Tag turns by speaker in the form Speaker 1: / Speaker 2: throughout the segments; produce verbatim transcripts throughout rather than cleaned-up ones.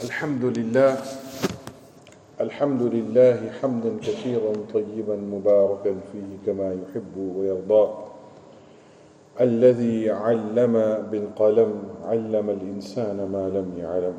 Speaker 1: الحمد لله الحمد لله حمدا كثيرا طيبا مباركا فيه كما يحب ويرضى الذي علم بالقلم علم الإنسان ما لم يعلم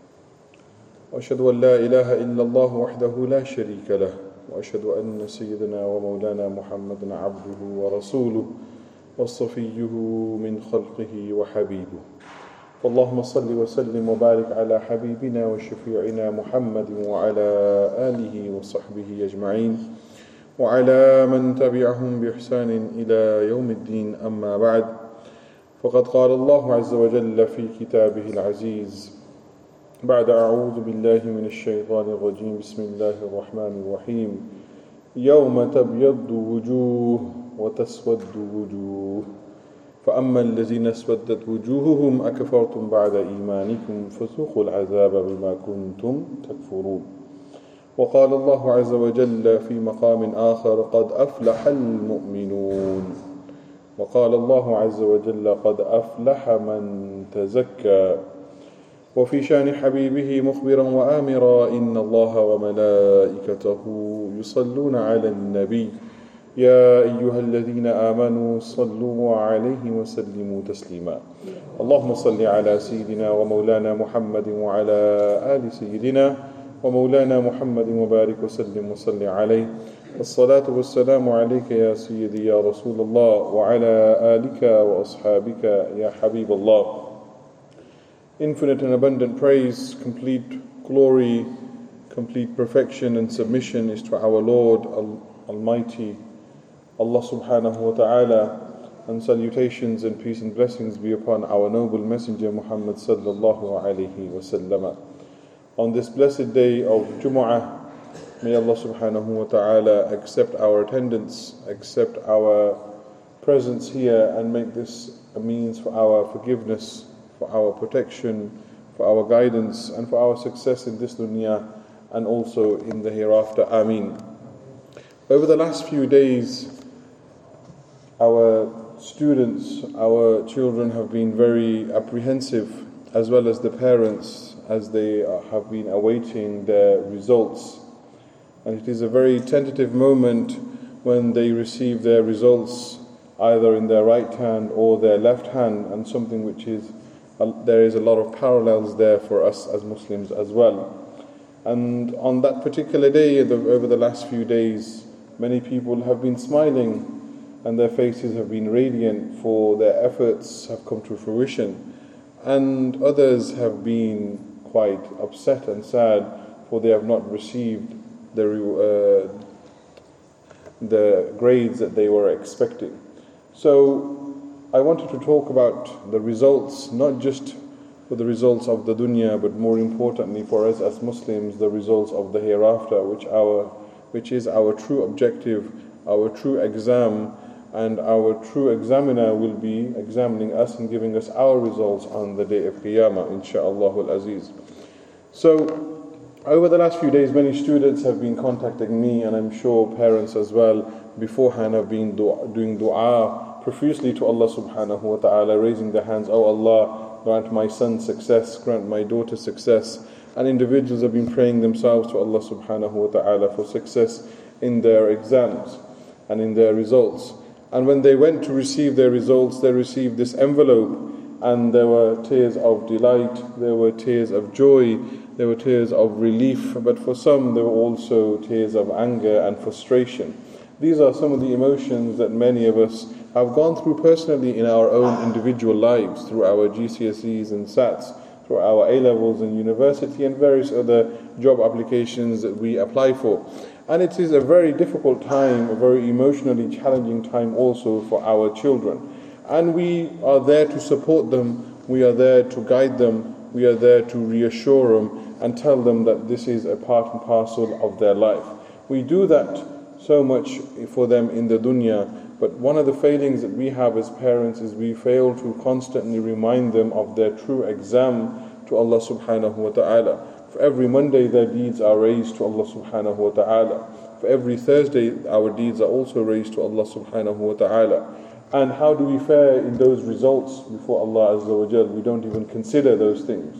Speaker 1: وأشهد أن لا إله إلا الله وحده لا شريك له وأشهد أن سيدنا ومولانا محمدا عبده ورسوله وصفيه من خلقه وحبيبه اللهم صل وسلم وبارك على حبيبنا وشفيعنا محمد وعلى آله وصحبه أجمعين وعلى من تبعهم بإحسان إلى يوم الدين. أما بعد، فقد قال الله عز وجل في كتابه العزيز بعد أعوذ بالله من الشيطان الرجيم بسم الله الرحمن الرحيم يوم تبيض وجوه وتسود وجوه فأما الذين اسودت وجوههم أكفرتم بعد إيمانكم فذوقوا العذاب بما كنتم تكفرون. وقال الله عز وجل في مقام آخر قد أفلح المؤمنون. وقال الله عز وجل قد أفلح من تزكى. وفي شان حبيبه مخبرا وآمرا إن الله وملائكته يصلون على النبي يا أيها الذين آمنوا صلوا عليه وسلموا تسليما. اللهم صل على سيدنا ومولانا محمد وعلى آل سيدنا ومولانا محمد وبارك وسلم وصل عليه. الصلاة والسلام عليك يا سيدي يا رسول الله وعلى آلك وأصحابك يا حبيب الله. Infinite and abundant praise, complete glory, complete perfection and submission is to our Lord Almighty Allah subhanahu wa ta'ala, and salutations and peace and blessings be upon our noble messenger Muhammad sallallahu alayhi wa sallam. On this blessed day of Jumu'ah, may Allah subhanahu wa ta'ala accept our attendance, accept our presence here, and make this a means for our forgiveness, for our protection, for our guidance, and for our success in this dunya and also in the hereafter. Ameen. Over the last few days, our students, our children have been very apprehensive, as well as the parents, as they have been awaiting their results. And it is a very tentative moment when they receive their results either in their right hand or their left hand, and something which is, there is a lot of parallels there for us as Muslims as well. And on that particular day, over the last few days, many people have been smiling and their faces have been radiant, for their efforts have come to fruition. And others have been quite upset and sad, for they have not received the, uh, the grades that they were expecting. So I wanted to talk about the results, not just for the results of the dunya, but more importantly for us as Muslims, the results of the hereafter, which our which is our true objective, our true exam, and our true examiner will be examining us and giving us our results on the day of Qiyamah, insha'Allah al-Aziz. So, over the last few days, many students have been contacting me, and I'm sure parents as well, beforehand have been dua, doing dua profusely to Allah subhanahu wa ta'ala, raising their hands, Oh Allah, grant my son success, grant my daughter success. And individuals have been praying themselves to Allah subhanahu wa ta'ala for success in their exams and in their results. And when they went to receive their results, they received this envelope, and there were tears of delight, there were tears of joy, there were tears of relief, but for some there were also tears of anger and frustration. These are some of the emotions that many of us have gone through personally in our own individual lives, through our G C S Es and SATs, through our A-levels and university and various other job applications that we apply for. And it is a very difficult time, a very emotionally challenging time also for our children. And we are there to support them, we are there to guide them, we are there to reassure them and tell them that this is a part and parcel of their life. We do that so much for them in the dunya, but one of the failings that we have as parents is we fail to constantly remind them of their true exam to Allah subhanahu wa ta'ala. For every Monday their deeds are raised to Allah subhanahu wa ta'ala. For every Thursday our deeds are also raised to Allah subhanahu wa ta'ala. And how do we fare in those results before Allah Azza wa Jal? We don't even consider those things.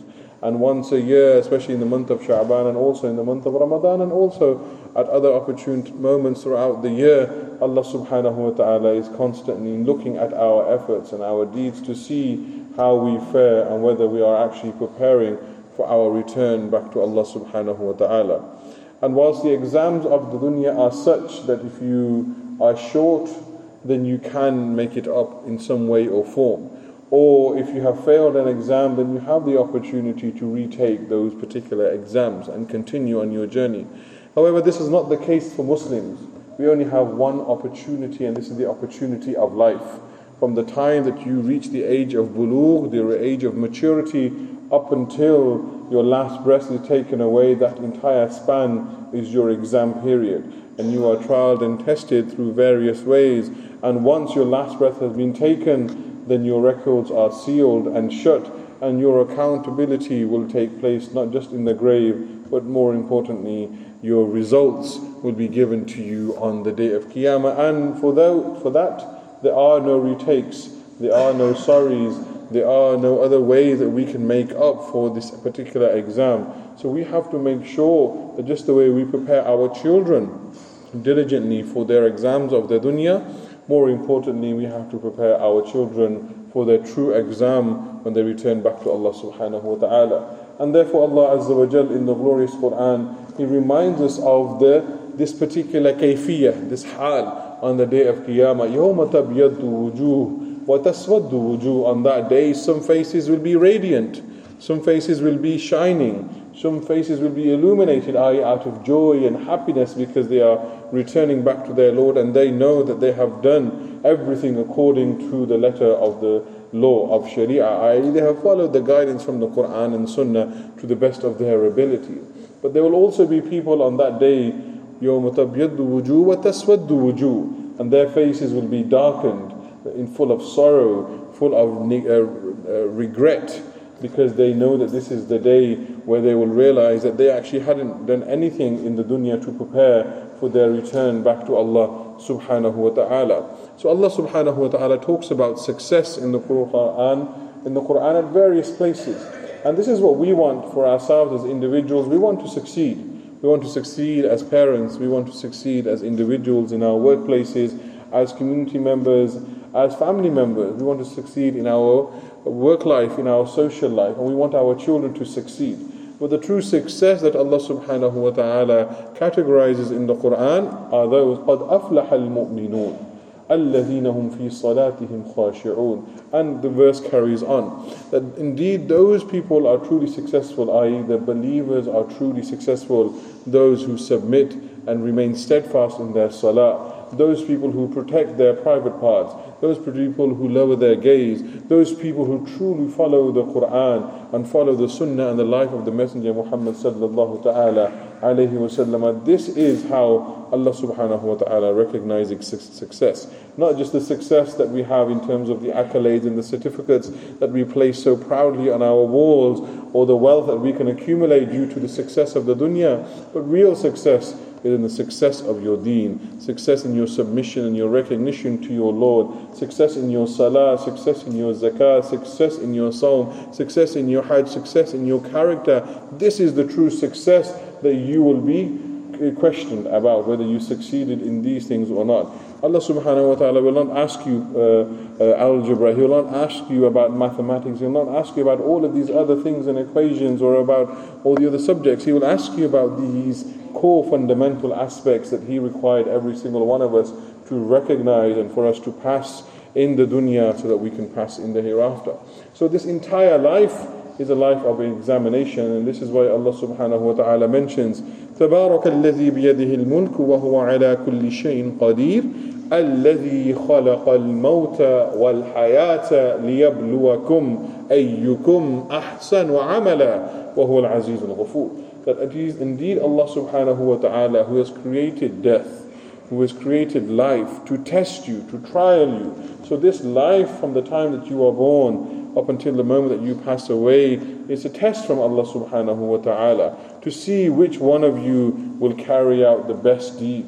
Speaker 1: And once a year, especially in the month of Sha'ban and also in the month of Ramadan and also at other opportune moments throughout the year, Allah subhanahu wa ta'ala is constantly looking at our efforts and our deeds to see how we fare and whether we are actually preparing for our return back to Allah subhanahu wa ta'ala. And whilst the exams of the dunya are such that if you are short, then you can make it up in some way or form. Or if you have failed an exam, then you have the opportunity to retake those particular exams and continue on your journey. However, this is not the case for Muslims. We only have one opportunity, and this is the opportunity of life. From the time that you reach the age of bulugh, the age of maturity, up until your last breath is taken away, that entire span is your exam period. And you are trialed and tested through various ways. And once your last breath has been taken, then your records are sealed and shut, and your accountability will take place not just in the grave, but more importantly, your results will be given to you on the day of Qiyamah. And for that, for that there are no retakes, there are no sorries, there are no other ways that we can make up for this particular exam. So we have to make sure that just the way we prepare our children diligently for their exams of the dunya, more importantly, we have to prepare our children for their true exam when they return back to Allah subhanahu wa ta'ala. And therefore Allah Azza wa Jal in the glorious Quran, He reminds us of the this particular kayfiyah, this hal on the day of Qiyamah. يَوْمَ تَبْيَضُّ وُجُوهُ وَتَسْوَدُّ وُجُوهُ. On that day, some faces will be radiant, some faces will be shining, some faces will be illuminated, that is out of joy and happiness because they are returning back to their Lord and they know that they have done everything according to the letter of the law of Sharia, that is they have followed the guidance from the Quran and Sunnah to the best of their ability. But there will also be people on that day, يَوْمَ تَبْيَضُّ وُجُوهُ وَتَسْوَدُّ وُجُوهُ, and their faces will be darkened, in full of sorrow, full of uh, uh, regret, because they know that this is the day where they will realize that they actually hadn't done anything in the dunya to prepare for their return back to Allah subhanahu wa ta'ala. So Allah subhanahu wa ta'ala talks about success in the Quran, in the Quran at various places. And this is what we want for ourselves as individuals. We want to succeed. We want to succeed as parents. We want to succeed as individuals in our workplaces, as community members, as family members. We want to succeed in our work life, in our social life, and we want our children to succeed. But the true success that Allah subhanahu wa ta'ala categorizes in the Quran are those قَدْ أَفْلَحَ الْمُؤْمِنُونَ الَّذِينَ هُمْ فِي صَلَاتِهِمْ خَاشِعُونَ. And the verse carries on that indeed those people are truly successful, that is the believers are truly successful, those who submit and remain steadfast in their salah, those people who protect their private parts, those people who lower their gaze, those people who truly follow the Quran and follow the Sunnah and the life of the Messenger Muhammad sallallahu ta'ala alayhi wa sallam. This is how Allah subhanahu wa ta'ala recognizes success. Not just the success that we have in terms of the accolades and the certificates that we place so proudly on our walls, or the wealth that we can accumulate due to the success of the dunya, but real success is in the success of your deen, success in your submission and your recognition to your Lord, success in your salah, success in your zakah, success in your sawm, success in your hajj, success in your character. This is the true success that you will be questioned about whether you succeeded in these things or not. Allah subhanahu wa ta'ala will not ask you uh, uh, algebra, He will not ask you about mathematics, He will not ask you about all of these other things and equations or about all the other subjects. He will ask you about these core fundamental aspects that He required every single one of us to recognize and for us to pass in the dunya so that we can pass in the hereafter. So this entire life is a life of examination, and this is why Allah subhanahu wa ta'ala mentions تبارك الذي بيده الملك وهو على كل شيء قدير الذي خلق الموت والحياة ليبلوكم أيكم أحسن عملا وهو العزيز الغفور. That it is indeed Allah subhanahu wa ta'ala who has created death, who has created life to test you, to trial you. So this life from the time that you are born up until the moment that you pass away is a test from Allah subhanahu wa ta'ala to see which one of you will carry out the best deeds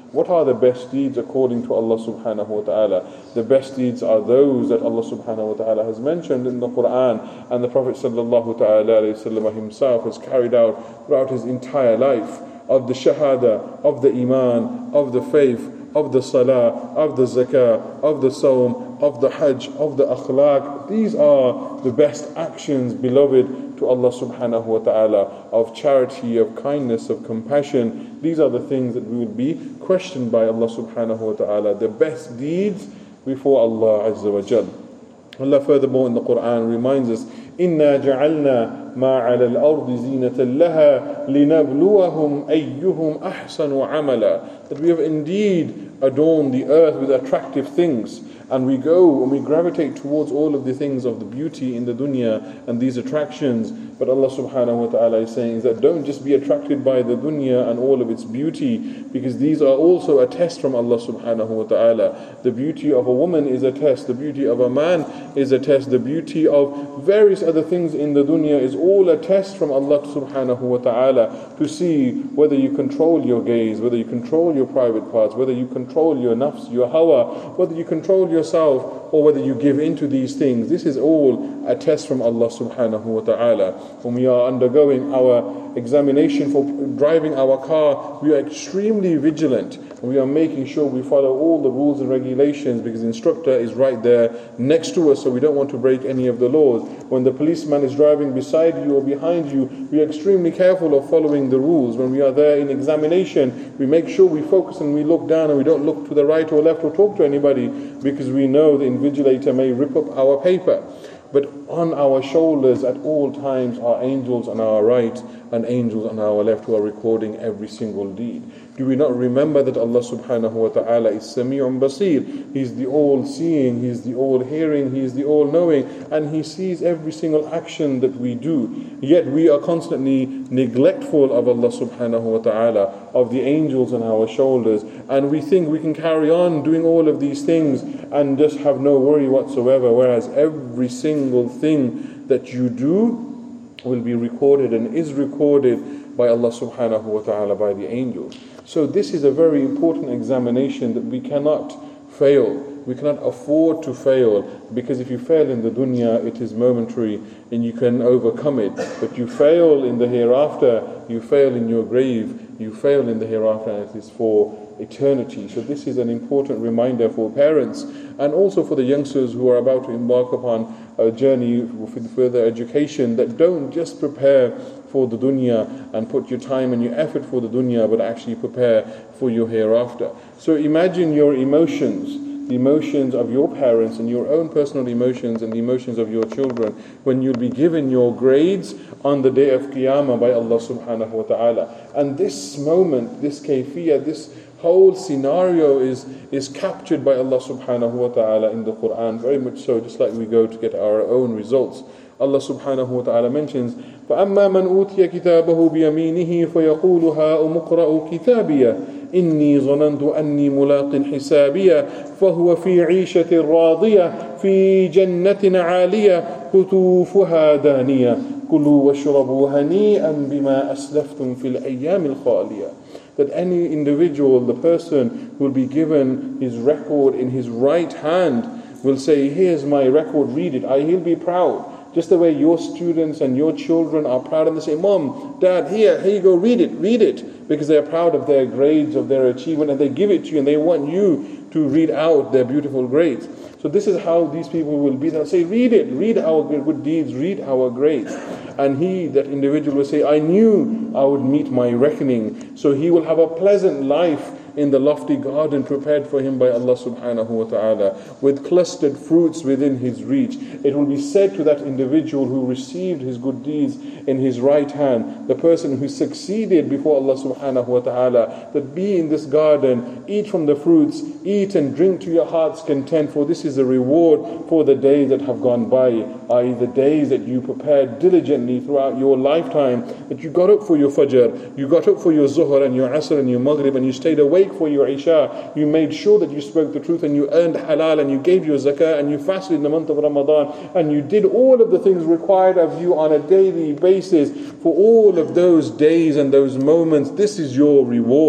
Speaker 1: What are the best deeds according to Allah subhanahu wa ta'ala? The best deeds are those that Allah subhanahu wa ta'ala has mentioned in the Quran, and the Prophet sallallahu ta'ala alayhi wasallam himself has carried out throughout his entire life, of the shahada, of the iman, of the faith, of the salah, of the zakah, of the sawm, of the hajj, of the akhlaq. These are the best actions, beloved, to Allah subhanahu wa ta'ala, of charity, of kindness, of compassion. These are the things that we will be questioned by Allah subhanahu wa ta'ala, the best deeds before Allah azza wa jal. Allah furthermore in the Quran reminds us, إِنَّا جَعَلْنَا مَا عَلَى الْأَرْضِ زِينَةً لَهَا لِنَبْلُوَهُمْ أَيُّهُمْ أَحْسَنُ عَمَلًا. That we have indeed adorned the earth with attractive things, and we go and we gravitate towards all of the things of the beauty in the dunya and these attractions. But Allah subhanahu wa ta'ala is saying is that don't just be attracted by the dunya and all of its beauty, because these are also a test from Allah subhanahu wa ta'ala. The beauty of a woman is a test, the beauty of a man is a test, the beauty of various other things in the dunya is all a test from Allah subhanahu wa ta'ala, to see whether you control your gaze, whether you control your private parts, whether you control your nafs, your hawa, whether you control yourself, or whether you give into these things. This is all a test from Allah subhanahu wa ta'ala. When we are undergoing our examination for driving our car, we are extremely vigilant. We are making sure we follow all the rules and regulations, because the instructor is right there next to us, so we don't want to break any of the laws. When the policeman is driving beside you or behind you, we are extremely careful of following the rules. When we are there in examination, we make sure we focus and we look down and we don't look to the right or left or talk to anybody, because we know the invigilator may rip up our paper. But on our shoulders at all times are angels on our right and angels on our left who are recording every single deed. Do we not remember that Allah subhanahu wa ta'ala is Sami'un Basir? He's the all-seeing, He's the all-hearing, He's the all-knowing, and He sees every single action that we do. Yet we are constantly neglectful of Allah subhanahu wa ta'ala, of the angels on our shoulders, and we think we can carry on doing all of these things and just have no worry whatsoever, whereas every single thing that you do will be recorded and is recorded by Allah subhanahu wa ta'ala, by the angels. So this is a very important examination that we cannot fail. We cannot afford to fail, because if you fail in the dunya, it is momentary and you can overcome it. But you fail in the hereafter, you fail in your grave, you fail in the hereafter, and it is for eternity. So this is an important reminder for parents and also for the youngsters who are about to embark upon a journey with further education, that don't just prepare for the dunya and put your time and your effort for the dunya, but actually prepare for your hereafter. So imagine your emotions, the emotions of your parents and your own personal emotions and the emotions of your children, when you'll be given your grades on the day of Qiyamah by Allah subhanahu wa ta'ala. And this moment, this kayfiyah, this whole scenario is is captured by Allah subhanahu wa ta'ala in the Quran, very much so, just like we go to get our own results. Allah subhanahu wa ta'ala mentions, فَأَمَّا مَنْ أُوتِيَ كِتَابَهُ بِيَمِينِهِ فَيَقُولُ هَاؤُمُ اقْرَءُوا كِتَابِيَهْ إِنِّي ظَنَنْتُ أَنِّي مُلَاقٍ حِسَابِيَهْ فَهُوَ فِي عِيشَةٍ رَاضِيَةٍ فِي جَنَّةٍ عَالِيَةٍ قُطُوفُهَا دَانِيَةٌ كُلُوا وَاشْرَبُوا هَنِيئًا بِمَا أَسْلَفْتُمْ فِي الْأَيَّامِ الْخَالِيَةِ. That any individual, the person who will be given his record in his right hand, will say, here's my record, read it. I, he'll be proud. Just the way your students and your children are proud, and they say, Mom, Dad, here, here you go, read it, read it. Because they're proud of their grades, of their achievement, and they give it to you, and they want you to read out their beautiful grades. So this is how these people will be. They'll say, read it, read our good deeds, read our grades. And he, that individual, will say, I knew I would meet my reckoning. So he will have a pleasant life in the lofty garden prepared for him by Allah subhanahu wa ta'ala, with clustered fruits within his reach. It will be said to that individual who received his good deeds in his right hand, the person who succeeded before Allah subhanahu wa ta'ala, that be in this garden, eat from the fruits, eat and drink to your heart's content, for this is a reward for the days that have gone by, that is the days that you prepared diligently throughout your lifetime, that you got up for your fajr, you got up for your zuhr and your asr and your maghrib, and you stayed awake for your isha, you made sure that you spoke the truth, and you earned halal, and you gave your zakah, and you fasted in the month of Ramadan, and you did all of the things required of you on a daily basis for all of those days and those moments. This is your reward.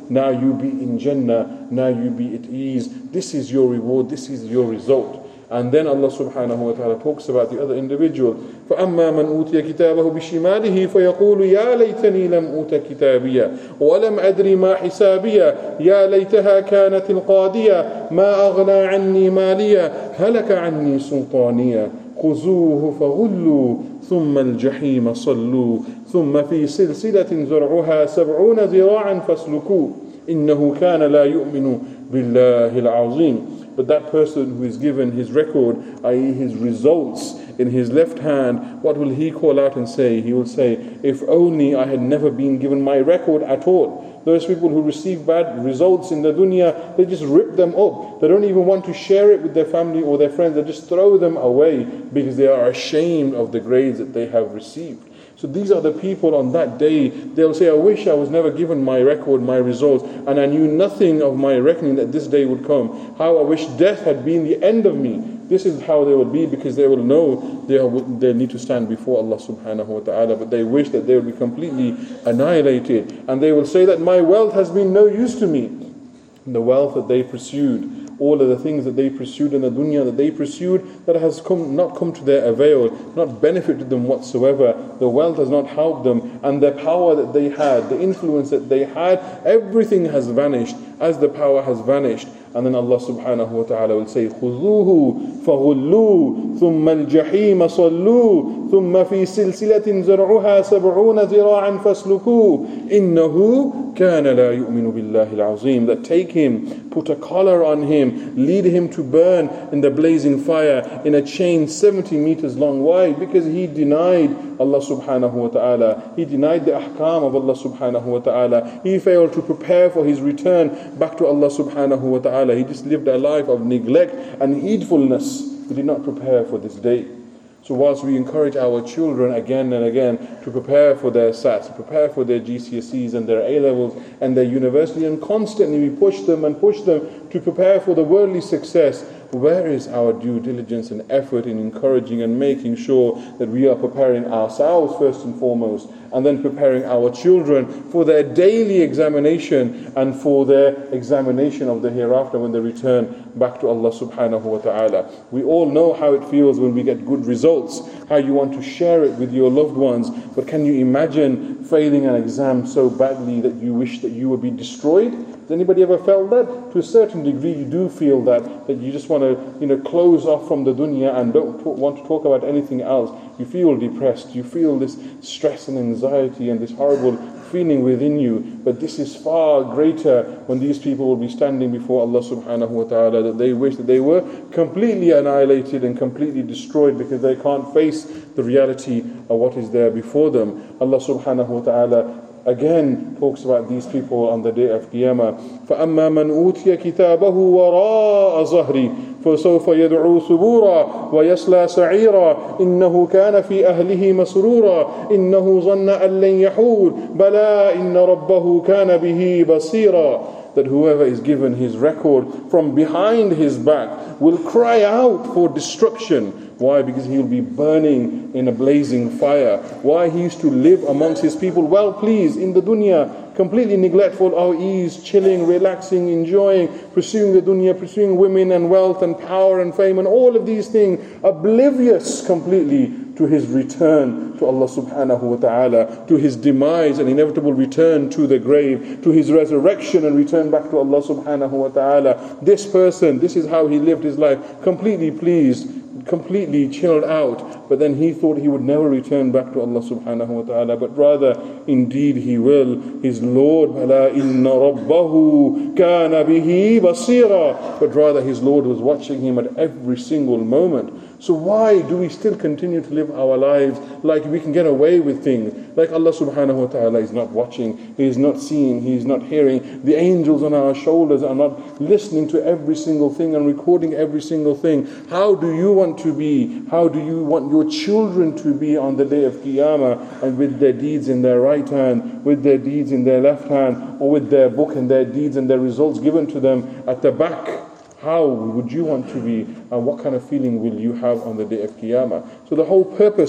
Speaker 1: now you be in Jannah, now you be at ease, this is your reward, this is your result. And then Allah subhanahu wa ta'ala talks about the other individual. فَأَمَّا مَنْ أُوتِيَ كِتَابَهُ بِشِمَالِهِ فَيَقُولُ يَا لَيْتَنِي لَمْ أُوتَ كِتَابِيَهْ وَلَمْ أَدْرِ مَا حِسَابِيَهْ يَا لَيْتَهَا كَانَتِ الْقَاضِيَةَ مَا أَغْنَى عَنِّي مَالِيَهْ هَلَكَ عَنِّي سُلْطَانِيَهْ خُذُوهُ فَغُلُّوهُ ثُمَّ الْجَحِيمَ صَلُّوهُ ثُمَّ فِي سِلْسِلَةٍ ذَرْعُهَا سَبْعُونَ ذِرَاعًا فَاسْلُكُوهُ إِنَّهُ كَانَ لَا يُؤْمِنُ بِاللَّهِ الْعَظِيمِ. But that person who is given his record, that is his results, in his left hand, what will he call out and say? He will say, if only I had never been given my record at all. Those people who receive bad results in the dunya, they just rip them up. They don't even want to share it with their family or their friends. They just throw them away because they are ashamed of the grades that they have received. So these are the people on that day, they'll say, I wish I was never given my record, my results, and I knew nothing of my reckoning that this day would come. How I wish death had been the end of me. This is how they will be, because they will know they, are, they need to stand before Allah subhanahu wa ta'ala, but they wish that they will be completely annihilated. And they will say that my wealth has been no use to me. And the wealth that they pursued, all of the things that they pursued in the dunya, that they pursued, that has come not come to their avail, not benefited them whatsoever. The wealth has not helped them, and the power that they had, the influence that they had, everything has vanished as the power has vanished. And then Allah subhanahu wa ta'ala will say, خُذُوهُ فَغُلُّوهُ ثُمَّ الْجَحِيمَ صَلُّوهُ ثُمَّ فِي سِلْسِلَةٍ زَرْعُهَا سَبْعُونَ ذِرَاعًا فَاسْلُكُوهُ إِنَّهُ كَانَ لَا يُؤْمِنُ بِاللَّهِ الْعَظِيمِ. That take him, put a collar on him, lead him to burn in the blazing fire in a chain seventy meters long. Why? Because he denied Allah subhanahu wa ta'ala. He denied the ahkam of Allah subhanahu wa ta'ala. He failed to prepare for his return back to Allah subhanahu wa ta'ala. He just lived a life of neglect and heedfulness. He did not prepare for this day. So whilst we encourage our children again and again to prepare for their S A Ts, to prepare for their G C S Es and their A-levels and their university, and constantly we push them and push them to prepare for the worldly success, where is our due diligence and effort in encouraging and making sure that we are preparing ourselves first and foremost, and then preparing our children for their daily examination and for their examination of the hereafter when they return back to Allah subhanahu wa ta'ala. We all know how it feels when we get good results, how you want to share it with your loved ones, but can you imagine failing an exam so badly that you wish that you would be destroyed? Has anybody ever felt that? To a certain degree you do feel that, that you just want to, you know, close off from the dunya and don't talk, want to talk about anything else. You feel depressed, you feel this stress and anxiety and this horrible feeling within you. But this is far greater when these people will be standing before Allah subhanahu wa ta'ala, that they wish that they were completely annihilated and completely destroyed because they can't face the reality of what is there before them. Allah subhanahu wa ta'ala again talks about these people on the day of Qiyamah. فَأَمَّا مَنْ أُوتِيَ كِتَابَهُ وَرَاءَ ظَهْرِهِ فَسَوْفَ يَدْعُو ثُبُورًا وَيَصْلَى سَعِيرًا إِنَّهُ كَانَ فِي أَهْلِهِ مَسْرُورًا إِنَّهُ ظَنَّ أَن لَّن يَحُورَ بَلَى إِنَّ رَبَّهُ كَانَ بِهِ بَصِيرًا. That whoever is given his record from behind his back will cry out for destruction. Why? Because he will be burning in a blazing fire. Why? He used to live amongst his people well pleased in the dunya, completely neglectful of ease, chilling, relaxing, enjoying, pursuing the dunya, pursuing women and wealth and power and fame and all of these things, oblivious completely to his return to Allah subhanahu wa ta'ala, to his demise and inevitable return to the grave, to his resurrection and return back to Allah subhanahu wa ta'ala. This person, this is how he lived his life, completely pleased, completely chilled out, but then he thought he would never return back to Allah subhanahu wa ta'ala, but rather indeed he will. His Lord, بَلَا إِنَّ رَبَّهُ كَانَ بِهِ بَصِيرًا, but rather his Lord was watching him at every single moment. So why do we still continue to live our lives like we can get away with things? Like Allah subhanahu wa ta'ala is not watching, He is not seeing, He is not hearing. The angels on our shoulders are not listening to every single thing and recording every single thing. How do you want to be? How do you want your children to be on the day of Qiyamah, and with their deeds in their right hand, with their deeds in their left hand, or with their book and their deeds and their results given to them at the back? How would you want to be, and what kind of feeling will you have on the day of Qiyamah? So the whole purpose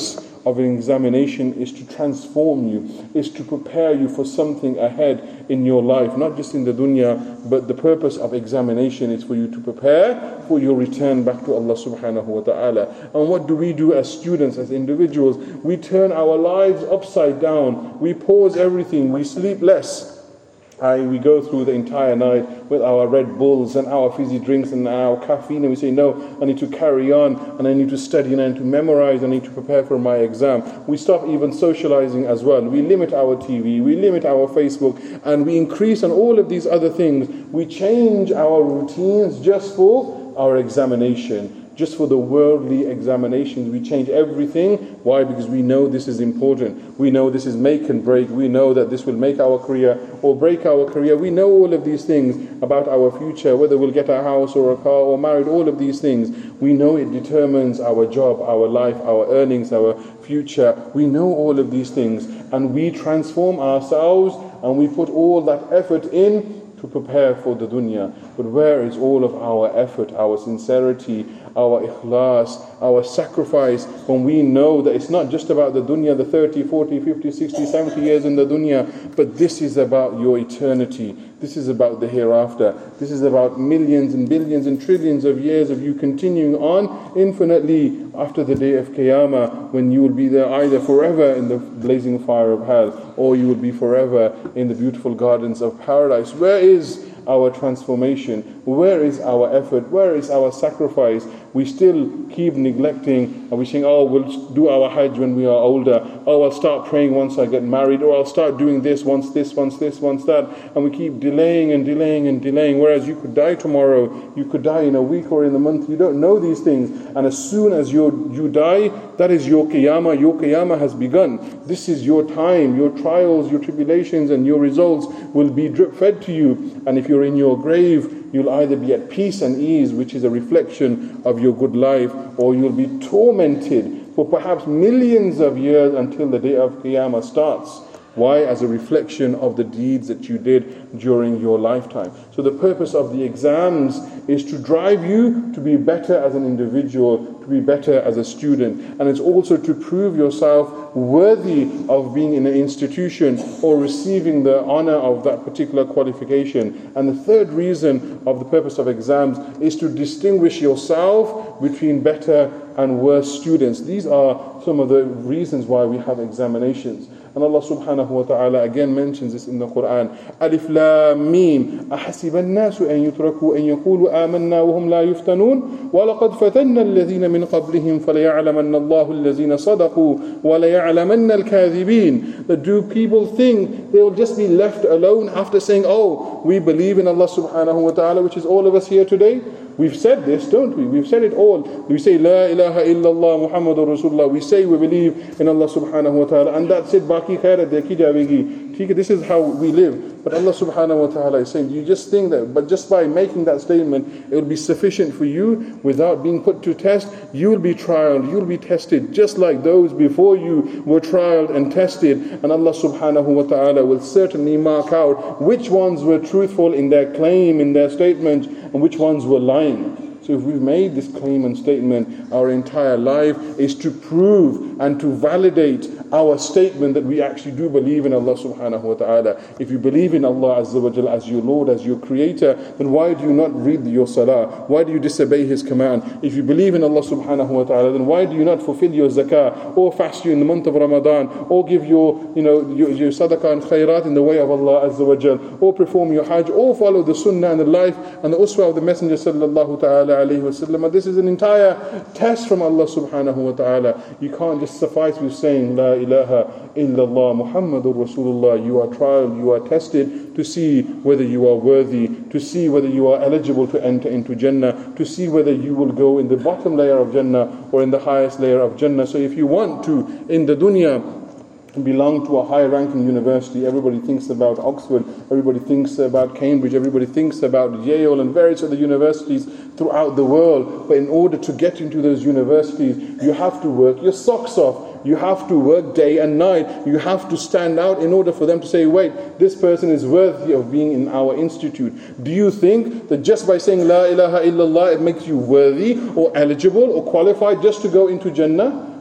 Speaker 1: of an examination is to transform you, is to prepare you for something ahead in your life, not just in the dunya, but the purpose of examination is for you to prepare for your return back to Allah subhanahu wa ta'ala. And what do we do as students, as individuals? We turn our lives upside down. We pause everything. We sleep less. I, we go through the entire night with our Red Bulls and our fizzy drinks and our caffeine, and we say, no, I need to carry on, and I need to study, and I need to memorize, I need to prepare for my exam. We stop even socializing as well. We limit our T V, we limit our Facebook, and we increase on all of these other things. We change our routines just for our examination. Just for the worldly examinations, we change everything. Why? Because we know this is important. We know this is make and break. We know that this will make our career or break our career. We know all of these things about our future, whether we'll get a house or a car or married, all of these things. We know it determines our job, our life, our earnings, our future. We know all of these things, and we transform ourselves and we put all that effort in to prepare for the dunya. But where is all of our effort, our sincerity, our ikhlas, our sacrifice, when we know that it's not just about the dunya, the thirty, forty, fifty, sixty, seventy years in the dunya, but this is about your eternity. This is about the hereafter. This is about millions and billions and trillions of years of you continuing on infinitely after the day of Qiyamah, when you will be there either forever in the blazing fire of hell, or you will be forever in the beautiful gardens of paradise. Where is our transformation? Where is our effort? Where is our sacrifice? We still keep neglecting, and we saying, oh, we'll do our Hajj when we are older. Oh, I'll start praying once I get married, or I'll start doing this, once this, once this, once that. And we keep delaying and delaying and delaying, whereas you could die tomorrow, you could die in a week or in a month. You don't know these things. And as soon as you you die, that is your qiyamah. Your qiyamah has begun. This is your time. Your trials, your tribulations, and your results will be drip fed to you. And if you're in your grave, you'll either be at peace and ease, which is a reflection of your good life, or you'll be tormented for perhaps millions of years until the day of Qiyamah starts. Why? As a reflection of the deeds that you did during your lifetime. So the purpose of the exams is to drive you to be better as an individual, to be better as a student. And it's also to prove yourself worthy of being in an institution or receiving the honor of that particular qualification. And the third reason of the purpose of exams is to distinguish yourself between better and worse students. These are some of the reasons why we have examinations. And Allah subhanahu wa ta'ala again mentions this in the Quran. Alif Lam Mim. أحسب الناس أن يتركوا أن يقولوا آمنا وهم لا يفتنون ولقد فتنا الذين من قبلهم فليعلمن الله الذين صدقوا وليعلمن الكاذبين. That do people think they will just be left alone after saying, oh, we believe in Allah subhanahu wa ta'ala, which is all of us here today? We've said this, don't we? We've said it all. We say, La ilaha illallah Muhammadur Rasulullah. We say we believe in Allah subhanahu wa ta'ala. And that's it. Baki khairat dekhi javegi. This is how we live. But Allah subhanahu wa ta'ala is saying, you just think that, but just by making that statement, it will be sufficient for you without being put to test. You will be trialed, you will be tested, just like those before you were trialed and tested. And Allah subhanahu wa ta'ala will certainly mark out which ones were truthful in their claim, in their statement, and which ones were lying. So if we've made this claim and statement, our entire life is to prove and to validate our statement that we actually do believe in Allah subhanahu wa ta'ala. If you believe in Allah azza wa jal as your Lord, as your creator, then why do you not read your salah? Why do you disobey His command? If you believe in Allah subhanahu wa ta'ala, then why do you not fulfill your zakah, or fast you in the month of Ramadan, or give your, you know, your, your sadaqah and khairat in the way of Allah azza wa jal, or perform your hajj, or follow the sunnah and the life and the uswa of the Messenger sallallahu ta'ala alayhi wa sallam. This is an entire test from Allah subhanahu wa ta'ala. You can't just suffice with saying La ilaha illallah Muhammadur Rasulullah. You are trialed, you are tested to see whether you are worthy, to see whether you are eligible to enter into Jannah, to see whether you will go in the bottom layer of Jannah or in the highest layer of Jannah. So if you want to, in the dunya, belong to a high-ranking university, everybody thinks about Oxford, everybody thinks about Cambridge, everybody thinks about Yale and various other universities throughout the world. But in order to get into those universities, you have to work your socks off. You have to work day and night. You have to stand out in order for them to say, wait, this person is worthy of being in our institute. Do you think that just by saying La ilaha illallah, it makes you worthy or eligible or qualified just to go into Jannah?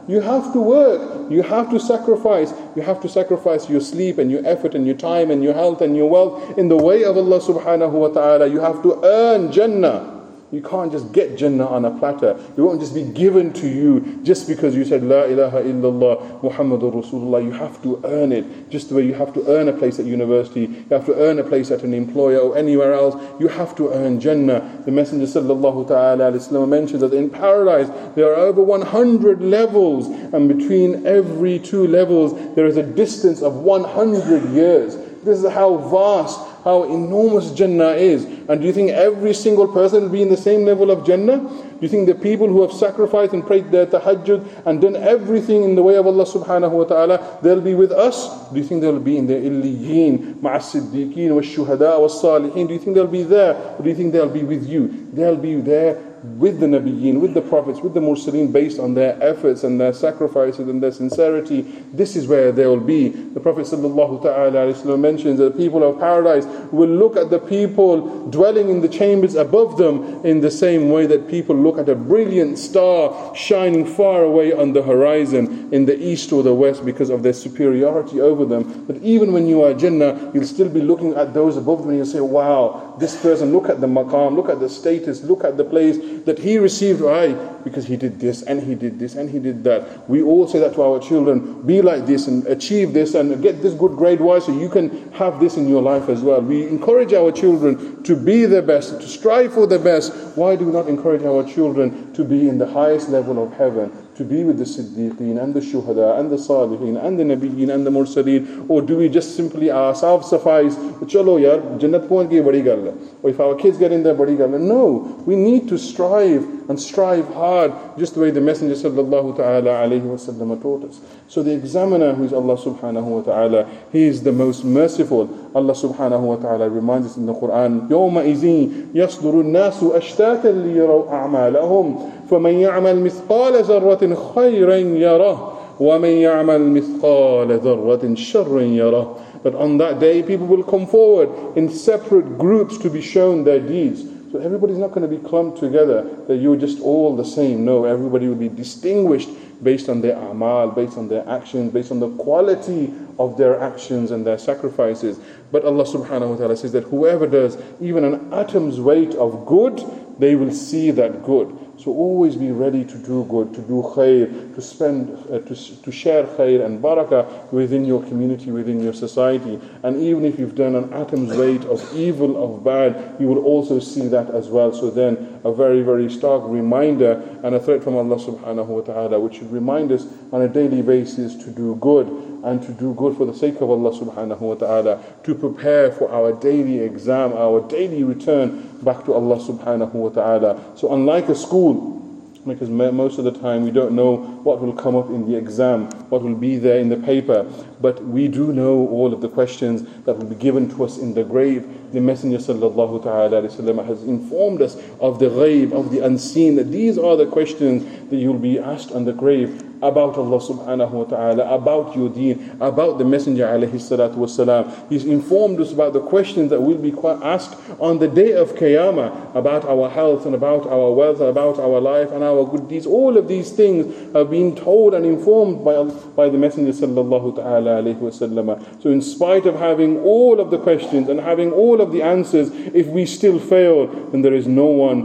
Speaker 1: You have to work. You have to sacrifice. You have to sacrifice your sleep and your effort and your time and your health and your wealth in the way of Allah subhanahu wa ta'ala. You have to earn Jannah. You can't just get Jannah on a platter. It won't just be given to you just because you said La ilaha illallah Muhammadur Rasulullah. You have to earn it. Just the way you have to earn a place at university, you have to earn a place at an employer or anywhere else. You have to earn Jannah. The Messenger sallallahu ta'ala alayhi wa sallam mentions that in paradise there are over one hundred levels, and between every two levels there is a distance of one hundred years. This is how vast, how enormous Jannah is. And do you think every single person will be in the same level of Jannah? Do you think the people who have sacrificed and prayed their tahajjud and done everything in the way of Allah subhanahu wa ta'ala, they'll be with us? Do you think they'll be in the illiyeen, ma'as siddiqeen, wa shuhada, wa salihin? Do you think they'll be there? Or do you think they'll be with you? They'll be there with the Nabiyyin, with the Prophets, with the Mursaleen, based on their efforts and their sacrifices and their sincerity. This is where they will be. The Prophet sallallahu ta'ala alayhi wa sallam mentions that the people of paradise will look at the people dwelling in the chambers above them in the same way that people look at a brilliant star shining far away on the horizon in the east or the west because of their superiority over them. But even when you are Jannah, you'll still be looking at those above them and you'll say, wow, this person, look at the maqam, look at the status, look at the place that he received, why? Because he did this and he did this and he did that. We all say that to our children, be like this and achieve this and get this good grade. Why? So you can have this in your life as well. We encourage our children to be the best, to strive for the best. Why do we not encourage our children to be in the highest level of heaven, to be with the Siddiqeen and the Shuhada and the Salihin and the Nabiyyin and the Mursaleen? Or do we just simply ourselves suffice? Chalo yaar, Jannat pahunch gaye badi gal hai. Or if our kids get in there, badi gal hai. No, we need to strive and strive hard, just the way the Messenger sallallahu ta'ala alayhi wa sallam taught us. So the examiner, who is Allah subhanahu wa ta'ala, he is the most merciful. Allah subhanahu wa ta'ala reminds us in the Quran, يَوْمَئِذٍ يَصْدُرُ النَّاسُ أَشْتَاتًا لِيَرَوْا أَعْمَالَهُمْ فَمَنْ يَعْمَلْ مِثْقَالَ ذَرَّةٍ خَيْرًا يَرَهُ وَمَنْ يَعْمَلْ مِثْقَالَ ذَرَّةٍ شَرًّا يَرَهُ. But on that day, people will come forward in separate groups to be shown their deeds. So everybody's not going to be clumped together, that you're just all the same. No, everybody will be distinguished based on their a'mal, based on their actions, based on the quality of their actions and their sacrifices. But Allah subhanahu wa ta'ala says that whoever does even an atom's weight of good, they will see that good. So always be ready to do good, to do khair, to spend, uh, to, to share khair and barakah within your community, within your society. And even if you've done an atom's weight of evil, of bad, you will also see that as well. So then a very, very stark reminder and a threat from Allah subhanahu wa ta'ala, which should remind us on a daily basis to do good, and to do good for the sake of Allah subhanahu wa ta'ala, to prepare for our daily exam, our daily return back to Allah subhanahu wa ta'ala. So unlike a school, because most of the time we don't know what will come up in the exam, what will be there in the paper, but we do know all of the questions that will be given to us in the grave. The Messenger sallallahu ta'ala alayhi wa sallam has informed us of the ghaib, of the unseen, that these are the questions that you'll be asked on the grave about Allah subhanahu wa ta'ala, about your deen, about the Messenger alayhi salatu wasalam. He's informed us about the questions that will be asked on the day of Qiyamah, about our health and about our wealth and about our life and our good deeds. All of these things have been told and informed by, by the Messenger sallallahu ta'ala alayhi wa sallam. So in spite of having all of the questions and having all of the answers, if we still fail, then there is no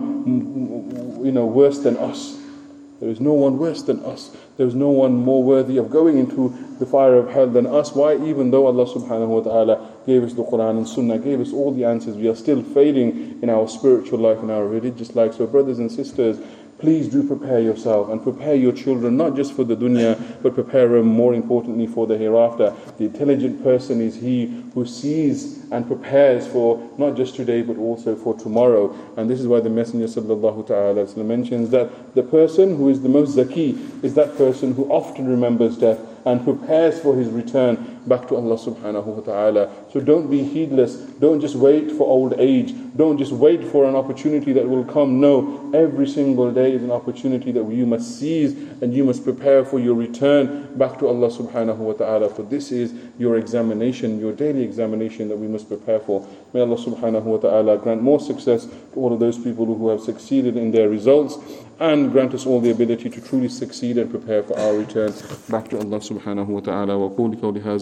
Speaker 1: one, you know, worse than us. There is no one worse than us. There is no one more worthy of going into the fire of hell than us. Why? Even though Allah subhanahu wa ta'ala gave us the Quran and Sunnah, gave us all the answers, we are still failing in our spiritual life, in our religious life. So brothers and sisters, please do prepare yourself and prepare your children, not just for the dunya, but prepare them more importantly for the hereafter. The intelligent person is he who sees and prepares for not just today, but also for tomorrow. And this is why the Messenger sallallahu ta'ala mentions that the person who is the most zaki is that person who often remembers death and prepares for his return back to Allah subhanahu wa ta'ala. So don't be heedless. Don't just wait for old age. Don't just wait for an opportunity that will come. No, every single day is an opportunity that you must seize, and you must prepare for your return back to Allah subhanahu wa ta'ala. For this is your examination, your daily examination that we must prepare for. May Allah subhanahu wa ta'ala grant more success to all of those people who have succeeded in their results, and grant us all the ability to truly succeed and prepare for our return back to Allah subhanahu wa ta'ala. Wa qawli qawli hadha.